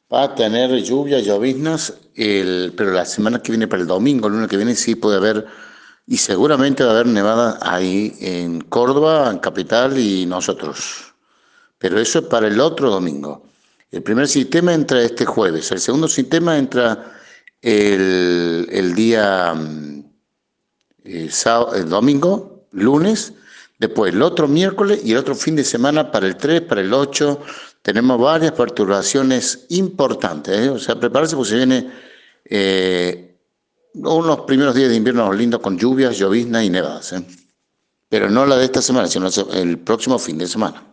Va a tener lluvia, lloviznas, pero la semana que viene, para el domingo, el lunes que viene, sí puede haber, y seguramente va a haber nevada ahí en Córdoba, en Capital y nosotros. Pero eso es para el otro domingo. El primer sistema entra este jueves, el segundo sistema entra el día el domingo, lunes, después el otro miércoles y el otro fin de semana para el 3, para el 8. Tenemos varias perturbaciones importantes, ¿eh? O sea, prepararse porque se viene unos primeros días de invierno lindos con lluvias, lloviznas y nevadas, ¿eh? Pero no la de esta semana, sino el próximo fin de semana.